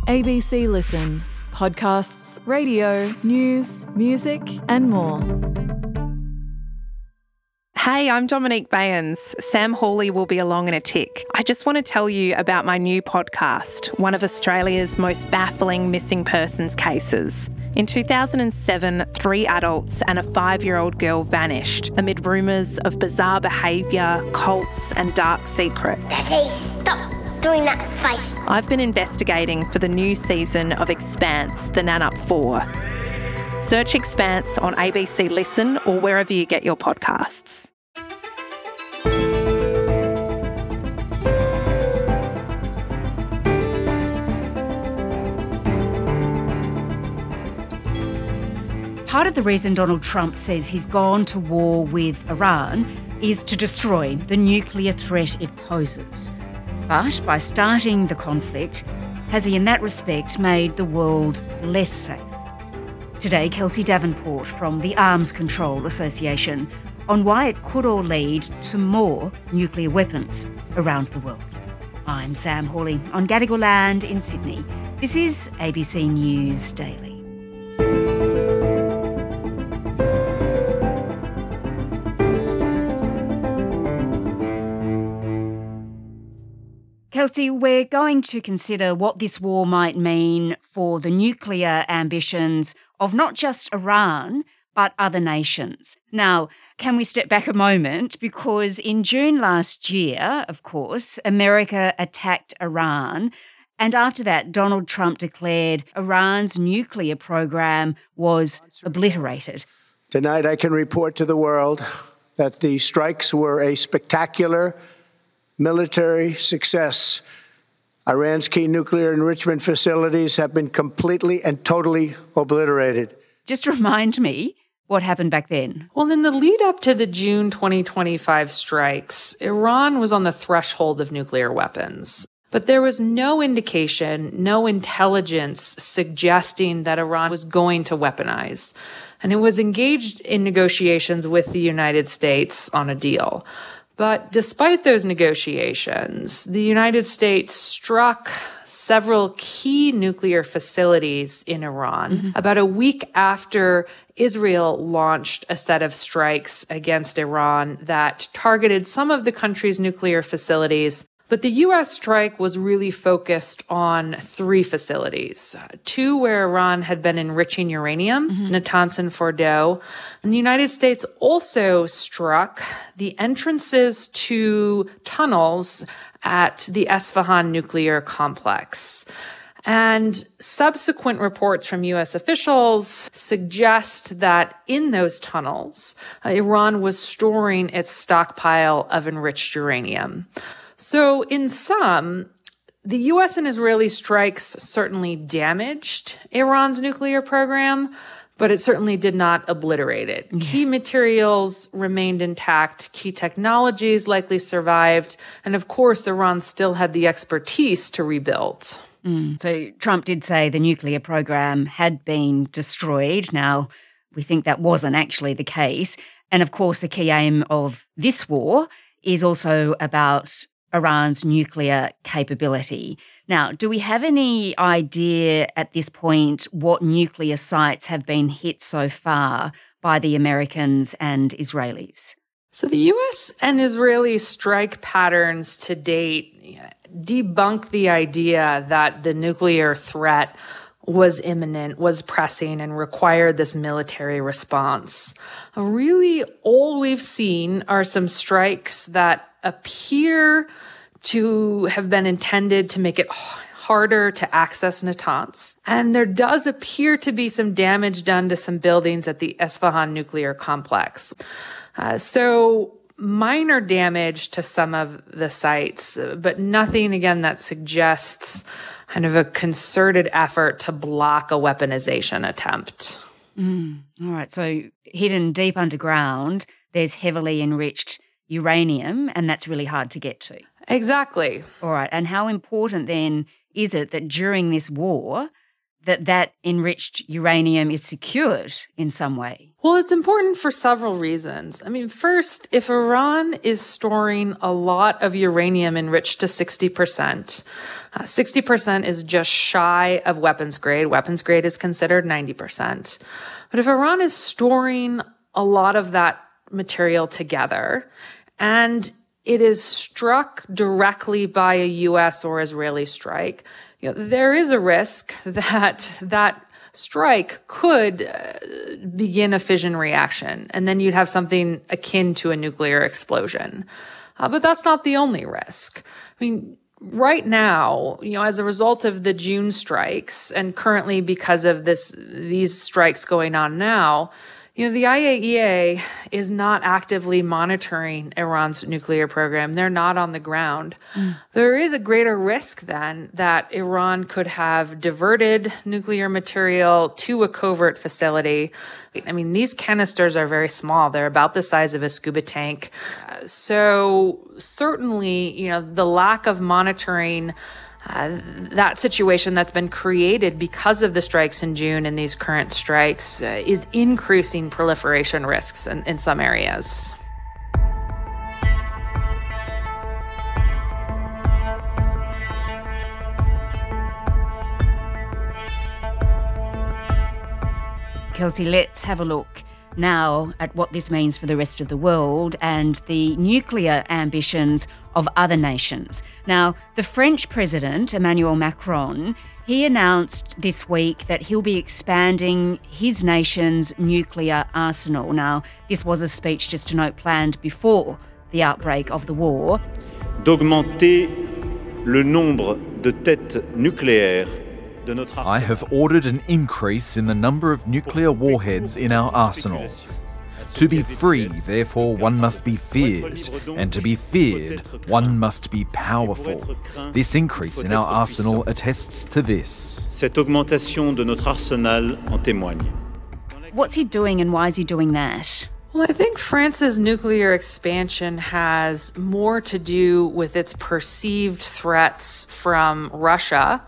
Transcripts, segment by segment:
ABC Listen. Podcasts, radio, news, music and more. Hey, I'm Dominique Bayens. Sam Hawley will be along in a tick. I just want to tell you about my new podcast, one of Australia's most baffling missing persons cases. In 2007, 3 adults and a 5-year-old girl vanished amid rumours of bizarre behaviour, cults and dark secrets. Daddy, stop doing that face. I've been investigating for the new season of Expanse, The Nan-Up 4. Search Expanse on ABC Listen or wherever you get your podcasts. Part of the reason Donald Trump says he's gone to war with Iran is to destroy the nuclear threat it poses. But by starting the conflict, has he in that respect made the world less safe? Today, Kelsey Davenport from the Arms Control Association on why it could all lead to more nuclear weapons around the world. I'm Sam Hawley on Gadigal land in Sydney. This is ABC News Daily. Kelsey, we're going to consider what this war might mean for the nuclear ambitions of not just Iran, but other nations. Now, can we step back a moment? Because in June last year, of course, America attacked Iran. And after that, Donald Trump declared Iran's nuclear program was obliterated. Tonight, I can report to the world that the strikes were a spectacular military success. Iran's key nuclear enrichment facilities have been completely and totally obliterated. Just remind me what happened back then. Well, in the lead up to the June 2025 strikes, Iran was on the threshold of nuclear weapons. But there was no indication, no intelligence suggesting that Iran was going to weaponize. And it was engaged in negotiations with the United States on a deal. But despite those negotiations, the United States struck several key nuclear facilities in Iran about a week after Israel launched a set of strikes against Iran that targeted some of the country's nuclear facilities. But the U.S. strike was really focused on 3 facilities, 2 where Iran had been enriching uranium, Natanz and Fordow. And the United States also struck the entrances to tunnels at the Esfahan nuclear complex. And subsequent reports from U.S. officials suggest that in those tunnels, Iran was storing its stockpile of enriched uranium. So in sum, the U.S. and Israeli strikes certainly damaged Iran's nuclear program, but it certainly did not obliterate it. Key materials remained intact, key technologies likely survived, and of course, Iran still had the expertise to rebuild. So Trump did say the nuclear program had been destroyed. Now, we think that wasn't actually the case. And of course, the key aim of this war is also about Iran's nuclear capability. Now, do we have any idea at this point what nuclear sites have been hit so far by the Americans and Israelis? So the U.S. and Israeli strike patterns to date debunk the idea that the nuclear threat was imminent, was pressing, and required this military response. Really, all we've seen are some strikes that appear to have been intended to make it harder to access Natanz. And there does appear to be some damage done to some buildings at the Esfahan nuclear complex. So minor damage to some of the sites, but nothing, again, that suggests kind of a concerted effort to block a weaponization attempt. All right, so hidden deep underground, there's heavily enriched uranium, and that's really hard to get to. Exactly. All right, and how important then is it that during this war that enriched uranium is secured in some way? Well, it's important for several reasons. I mean, first, if Iran is storing a lot of uranium enriched to 60%, 60% is just shy of weapons grade. Weapons grade is considered 90%. But if Iran is storing a lot of that material together and it is struck directly by a U.S. or Israeli strike, there is a risk that that strike could begin a fission reaction, and then you'd have something akin to a nuclear explosion. But that's not the only risk. I mean, right now, as a result of the June strikes, and currently because of these strikes going on now, the IAEA is not actively monitoring Iran's nuclear program. They're not on the ground. There is a greater risk then that Iran could have diverted nuclear material to a covert facility. I mean, these canisters are very small. They're about the size of a scuba tank. So certainly, the lack of monitoring that situation that's been created because of the strikes in June and these current strikes is increasing proliferation risks in some areas. Kelsey, let's have a look now at what this means for the rest of the world and the nuclear ambitions of other nations. Now, the French president, Emmanuel Macron, he announced this week that he'll be expanding his nation's nuclear arsenal. Now, this was a speech, just to note, planned before the outbreak of the war. D'augmenter le nombre de têtes nucléaires. I have ordered an increase in the number of nuclear warheads in our arsenal. To be free, therefore, one must be feared, and to be feared, one must be powerful. This increase in our arsenal attests to this. Cette augmentation de notre arsenal en témoigne. What's he doing and why is he doing that? Well, I think France's nuclear expansion has more to do with its perceived threats from Russia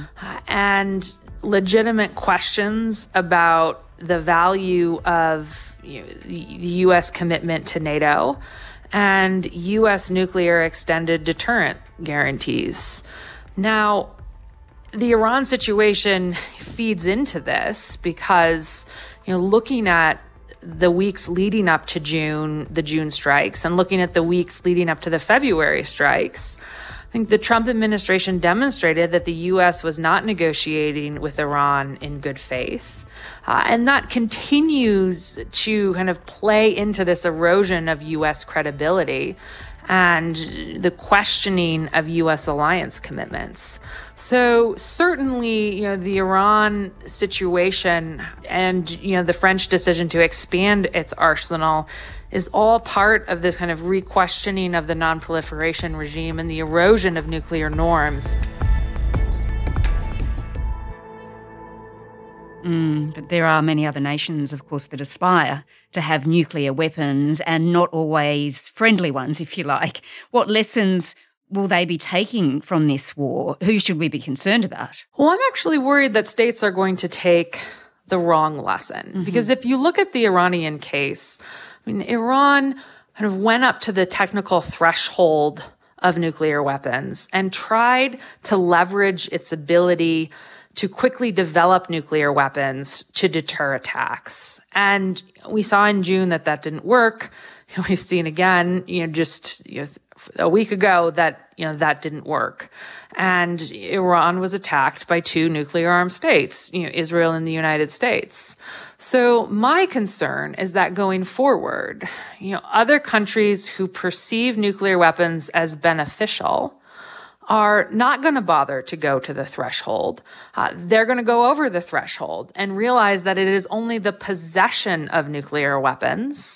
and legitimate questions about the value of the U.S. commitment to NATO and U.S. nuclear extended deterrent guarantees. Now, the Iran situation feeds into this because, looking at the weeks leading up to the June strikes, and looking at the weeks leading up to the February strikes, I think the Trump administration demonstrated that the U.S. was not negotiating with Iran in good faith. And that continues to kind of play into this erosion of U.S. credibility and the questioning of U.S. alliance commitments. So certainly, the Iran situation and, the French decision to expand its arsenal is all part of this kind of re-questioning of the non-proliferation regime and the erosion of nuclear norms. But there are many other nations, of course, that aspire to have nuclear weapons, and not always friendly ones, if you like. What lessons will they be taking from this war? Who should we be concerned about? Well, I'm actually worried that states are going to take the wrong lesson. Because if you look at the Iranian case, Iran kind of went up to the technical threshold of nuclear weapons and tried to leverage its ability to quickly develop nuclear weapons to deter attacks. And we saw in June that didn't work. We've seen again, just a week ago that didn't work. And Iran was attacked by two nuclear-armed states, Israel and the United States. So my concern is that going forward, other countries who perceive nuclear weapons as beneficial are not going to bother to go to the threshold. They're going to go over the threshold and realize that it is only the possession of nuclear weapons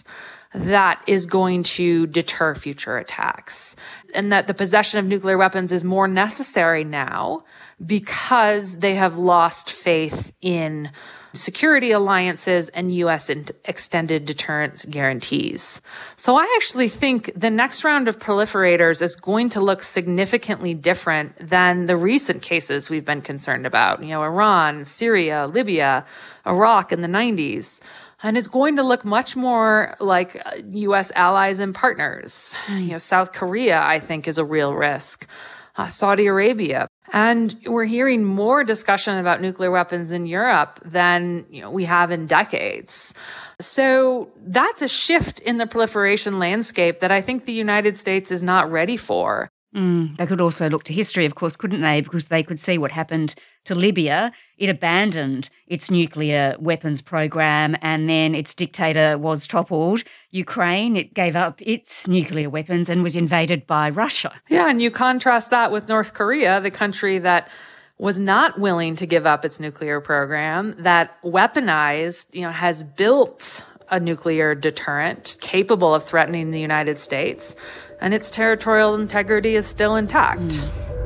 that is going to deter future attacks, and that the possession of nuclear weapons is more necessary now because they have lost faith in security alliances and U.S. extended deterrence guarantees. So I actually think the next round of proliferators is going to look significantly different than the recent cases we've been concerned about. Iran, Syria, Libya, Iraq in the 90s. And it's going to look much more like U.S. allies and partners. South Korea, I think, is a real risk. Saudi Arabia. And we're hearing more discussion about nuclear weapons in Europe than we have in decades. So that's a shift in the proliferation landscape that I think the United States is not ready for. They could also look to history, of course, couldn't they? Because they could see what happened to Libya. It abandoned its nuclear weapons program and then its dictator was toppled. Ukraine, it gave up its nuclear weapons and was invaded by Russia. Yeah, and you contrast that with North Korea, the country that was not willing to give up its nuclear program, that weaponized, has built a nuclear deterrent capable of threatening the United States, and its territorial integrity is still intact.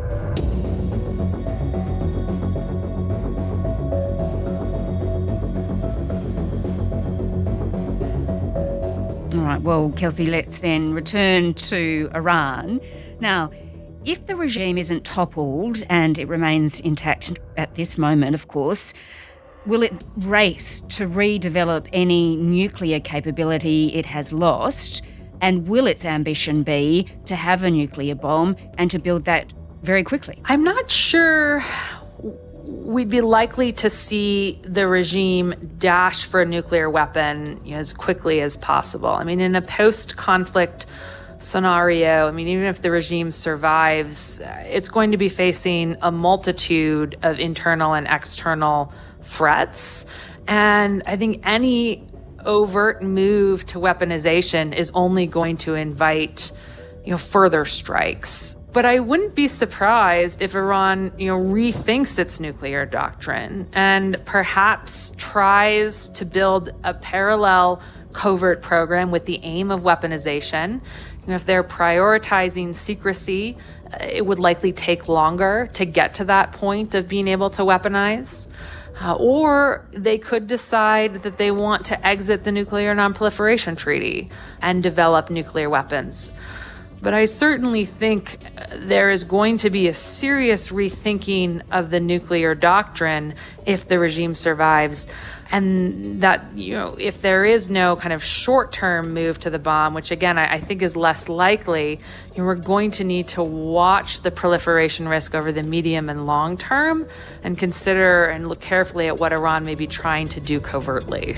All right, well, Kelsey, let's then return to Iran. Now, if the regime isn't toppled, and it remains intact at this moment, of course, will it race to redevelop any nuclear capability it has lost? And will its ambition be to have a nuclear bomb and to build that very quickly? I'm not sure we'd be likely to see the regime dash for a nuclear weapon as quickly as possible. In a post-conflict scenario, even if the regime survives, it's going to be facing a multitude of internal and external threats. And I think any overt move to weaponization is only going to invite, further strikes. But I wouldn't be surprised if Iran, rethinks its nuclear doctrine and perhaps tries to build a parallel covert program with the aim of weaponization. If they're prioritizing secrecy, it would likely take longer to get to that point of being able to weaponize. Or they could decide that they want to exit the Nuclear Non-Proliferation Treaty and develop nuclear weapons. But I certainly think there is going to be a serious rethinking of the nuclear doctrine if the regime survives. And that, if there is no kind of short-term move to the bomb, which again, I think is less likely, we're going to need to watch the proliferation risk over the medium and long term and consider and look carefully at what Iran may be trying to do covertly.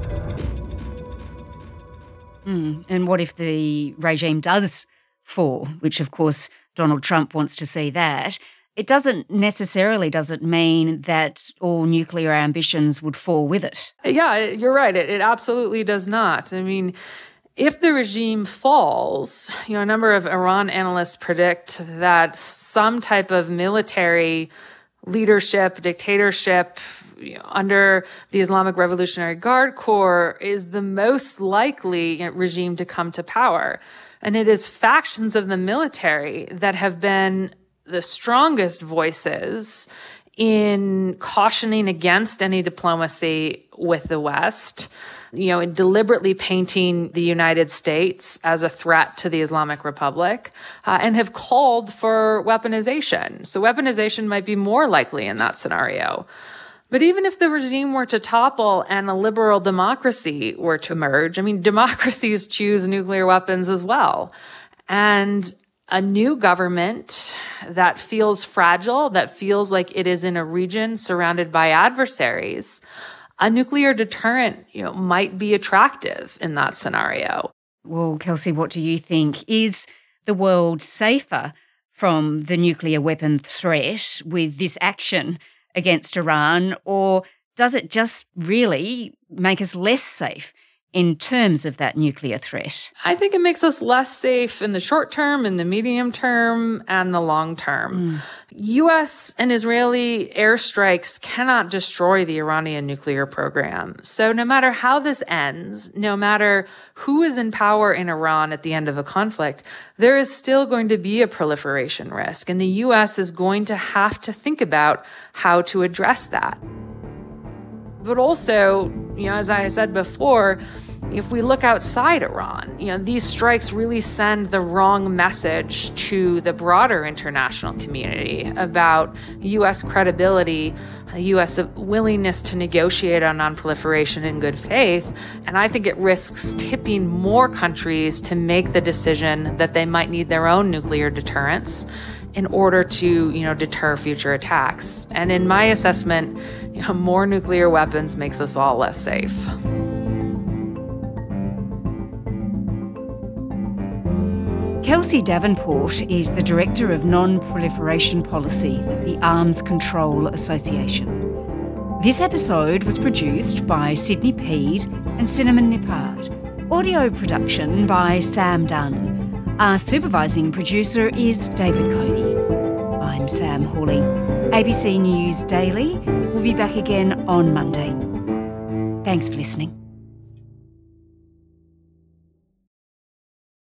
And what if the regime does fall, which of course Donald Trump wants to see that? It doesn't mean that all nuclear ambitions would fall with it. Yeah, you're right. It absolutely does not. If the regime falls, a number of Iran analysts predict that some type of military leadership, dictatorship under the Islamic Revolutionary Guard Corps is the most likely regime to come to power. And it is factions of the military that have been the strongest voices in cautioning against any diplomacy with the West, in deliberately painting the United States as a threat to the Islamic Republic, and have called for weaponization. So weaponization might be more likely in that scenario. But even if the regime were to topple and a liberal democracy were to emerge, democracies choose nuclear weapons as well. And a new government that feels fragile, that feels like it is in a region surrounded by adversaries, a nuclear deterrent, might be attractive in that scenario. Well, Kelsey, what do you think? Is the world safer from the nuclear weapon threat with this action against Iran, or does it just really make us less safe in terms of that nuclear threat? I think it makes us less safe in the short term, in the medium term, and the long term. U.S. and Israeli airstrikes cannot destroy the Iranian nuclear program. So no matter how this ends, no matter who is in power in Iran at the end of a conflict, there is still going to be a proliferation risk. And the U.S. is going to have to think about how to address that. But also, as I said before, if we look outside Iran, these strikes really send the wrong message to the broader international community about U.S. credibility, U.S. willingness to negotiate on nonproliferation in good faith. And I think it risks tipping more countries to make the decision that they might need their own nuclear deterrence in order to, deter future attacks. And in my assessment, more nuclear weapons makes us all less safe. Kelsey Davenport is the Director of Non-Proliferation Policy at the Arms Control Association. This episode was produced by Sydney Peed and Cinnamon Nippard. Audio production by Sam Dunn. Our supervising producer is David Cody. I'm Sam Hawley. ABC News Daily will be back again on Monday. Thanks for listening.